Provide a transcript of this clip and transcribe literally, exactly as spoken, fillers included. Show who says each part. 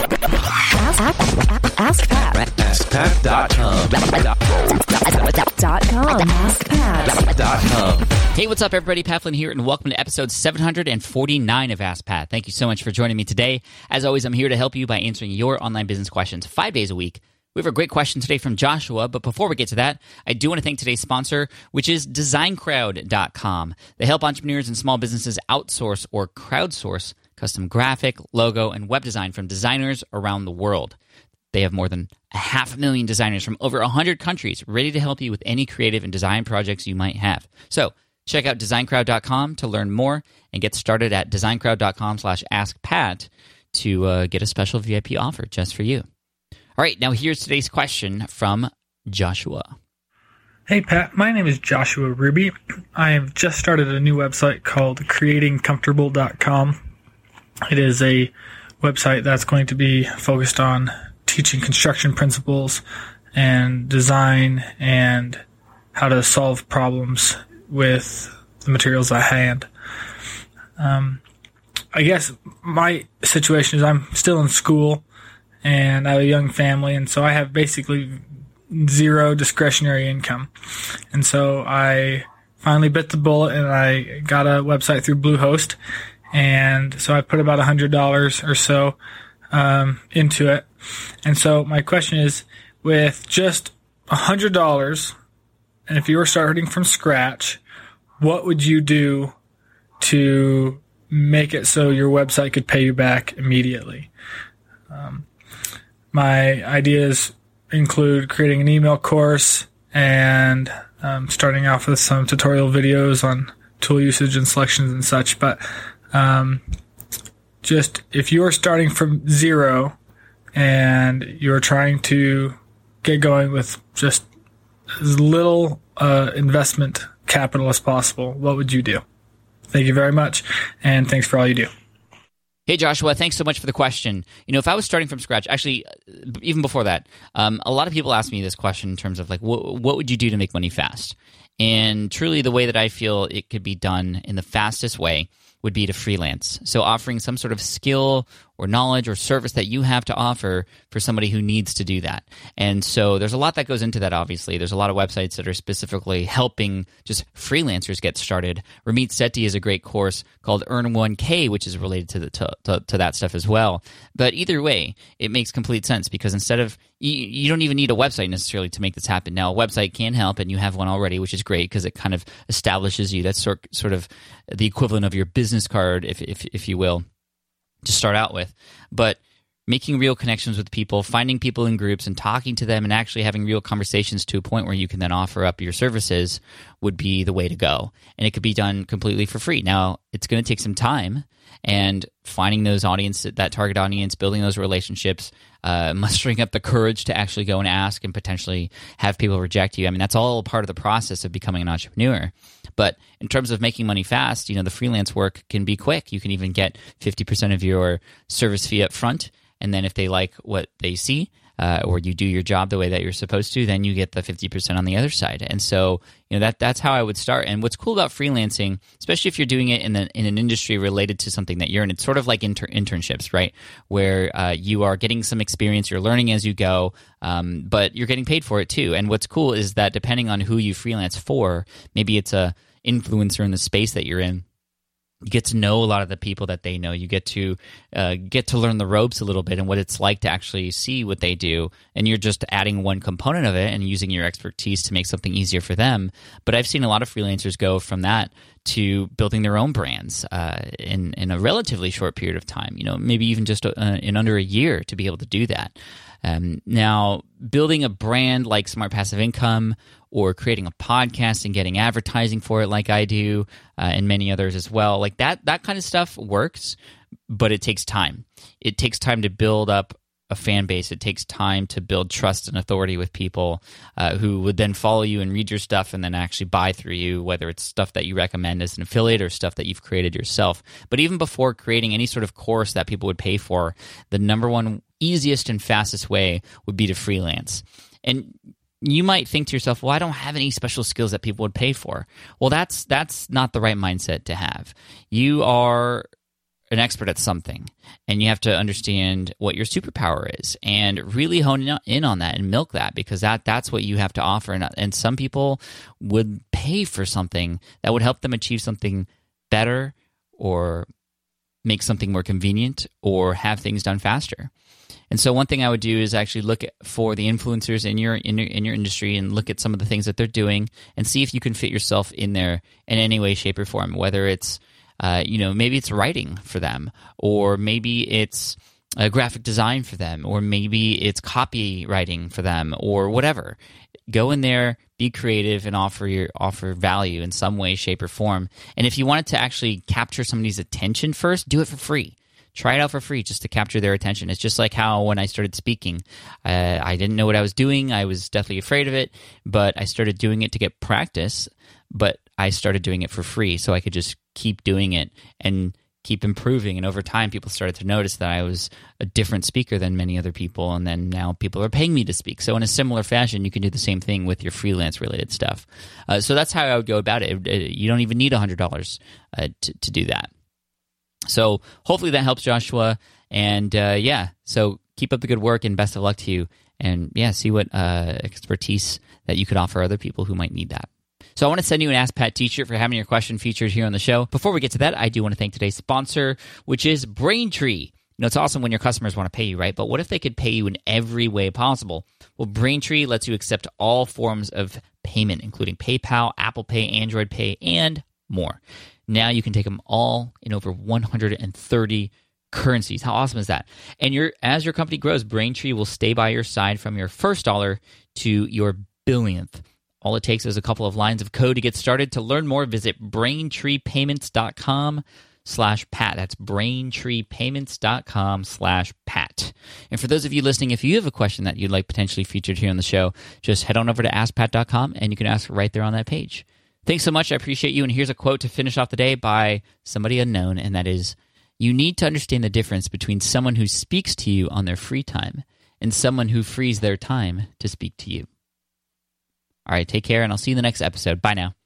Speaker 1: Ask, ask, ask Pat.
Speaker 2: ask pat dot com.
Speaker 1: Dot com. ask pat dot com.
Speaker 3: Hey, what's up, everybody? Pat Flynn here, and welcome to episode seven hundred forty-nine of Ask Pat. Thank you so much for joining me today. As always, I'm here to help you by answering your online business questions five days a week. We have a great question today from Joshua, but before we get to that, I do want to thank today's sponsor, which is design crowd dot com. They help entrepreneurs and small businesses outsource or crowdsource custom graphic, logo, and web design from designers around the world. They have more than a half a million designers from over one hundred countries ready to help you with any creative and design projects you might have. So check out design crowd dot com to learn more and get started at design crowd dot com slash ask pat to uh, get a special V I P offer just for you. All right, now here's today's question from Joshua.
Speaker 4: Hey, Pat. My name is Joshua Ruby. I have just started a new website called creating comfortable dot com. It is a website that's going to be focused on teaching construction principles and design and how to solve problems with the materials at hand. Um, I guess my situation is I'm still in school and I have a young family, and so I have basically zero discretionary income. And so I finally bit the bullet and I got a website through Bluehost. And so I put about one hundred dollars or so um, into it. And so my question is, with just one hundred dollars, and if you were starting from scratch, what would you do to make it so your website could pay you back immediately? Um, my ideas include creating an email course and um, starting off with some tutorial videos on tool usage and selections and such. But um, just if you're starting from zero and you're trying to get going with just as little uh, investment capital as possible, what would you do? Thank you very much, and thanks for all you do.
Speaker 3: Hey, Joshua, thanks so much for the question. You know, if I was starting from scratch, actually, even before that, um, a lot of people ask me this question in terms of, like, wh- what would you do to make money fast? And truly, the way that I feel it could be done in the fastest way would be to freelance. So offering some sort of skill or knowledge or service that you have to offer for somebody who needs to do that. And so there's a lot that goes into that, obviously. There's a lot of websites that are specifically helping just freelancers get started. Ramit Sethi is a great course called Earn one K, which is related to, the, to, to, to that stuff as well. But either way, it makes complete sense because instead of, you, you don't even need a website necessarily to make this happen. Now, a website can help, and you have one already, which is great because it kind of establishes you. That's sort, sort of the equivalent of your business card, if if if you will, to start out with. But making real connections with people, finding people in groups and talking to them and actually having real conversations to a point where you can then offer up your services would be the way to go. And it could be done completely for free. Now, it's going to take some time, and finding those audience, that target audience, building those relationships, uh, mustering up the courage to actually go and ask and potentially have people reject you. I mean, that's all part of the process of becoming an entrepreneur. But in terms of making money fast, you know, the freelance work can be quick. You can even get fifty percent of your service fee up front. And then if they like what they see, uh, or you do your job the way that you're supposed to, then you get the fifty percent on the other side. And so, you know, that that's how I would start. And what's cool about freelancing, especially if you're doing it in, a, in an industry related to something that you're in, it's sort of like inter- internships, right? Where uh, you are getting some experience, you're learning as you go, um, but you're getting paid for it too. And what's cool is that depending on who you freelance for, maybe it's a influencer in the space that you're in, you get to know a lot of the people that they know. You get to uh, get to learn the ropes a little bit and what it's like to actually see what they do. And you're just adding one component of it and using your expertise to make something easier for them. But I've seen a lot of freelancers go from that to building their own brands uh, in in a relatively short period of time. You know, maybe even just uh, in under a year to be able to do that. Um, now, building a brand like Smart Passive Income, or creating a podcast and getting advertising for it like I do, uh, and many others as well, like that that kind of stuff works, but it takes time. It takes time to build up a fan base. It takes time to build trust and authority with people uh, who would then follow you and read your stuff and then actually buy through you, whether it's stuff that you recommend as an affiliate or stuff that you've created yourself. But even before creating any sort of course that people would pay for, the number one easiest and fastest way would be to freelance. And you might think to yourself, well, I don't have any special skills that people would pay for. Well, that's that's not the right mindset to have. You are an expert at something, and you have to understand what your superpower is and really hone in on that and milk that, because that that's what you have to offer. And, and some people would pay for something that would help them achieve something better or make something more convenient or have things done faster. And so one thing I would do is actually look at, for the influencers in your, in your in your industry, and look at some of the things that they're doing and see if you can fit yourself in there in any way, shape, or form. Whether it's, uh, you know, maybe it's writing for them, or maybe it's uh, graphic design for them, or maybe it's copywriting for them, or whatever. Go in there, be creative, and offer your offer value in some way, shape, or form. And if you wanted to actually capture somebody's attention first, do it for free. Try it out for free just to capture their attention. It's just like how when I started speaking, uh, I didn't know what I was doing. I was definitely afraid of it, but I started doing it to get practice. But I started doing it for free so I could just keep doing it and keep improving. And over time, people started to notice that I was a different speaker than many other people. And then now people are paying me to speak. So in a similar fashion, you can do the same thing with your freelance related stuff. Uh, so that's how I would go about it. You don't even need one hundred dollars uh, to, to do that. So hopefully that helps, Joshua. And uh, yeah, so keep up the good work and best of luck to you. And yeah, see what uh, expertise that you could offer other people who might need that. So I want to send you an Ask Pat t-shirt for having your question featured here on the show. Before we get to that, I do want to thank today's sponsor, which is Braintree. You know, it's awesome when your customers want to pay you, right? But what if they could pay you in every way possible? Well, Braintree lets you accept all forms of payment, including PayPal, Apple Pay, Android Pay, and more. Now you can take them all in over one hundred thirty currencies. How awesome is that? And your as your company grows, Braintree will stay by your side from your first dollar to your billionth. All it takes is a couple of lines of code to get started. To learn more, visit braintreepayments.com slash Pat. That's braintreepayments.com slash Pat. And for those of you listening, if you have a question that you'd like potentially featured here on the show, just head on over to ask pat dot com and you can ask right there on that page. Thanks so much. I appreciate you. And here's a quote to finish off the day by somebody unknown, and that is, you need to understand the difference between someone who speaks to you on their free time and someone who frees their time to speak to you. All right, take care, and I'll see you in the next episode. Bye now.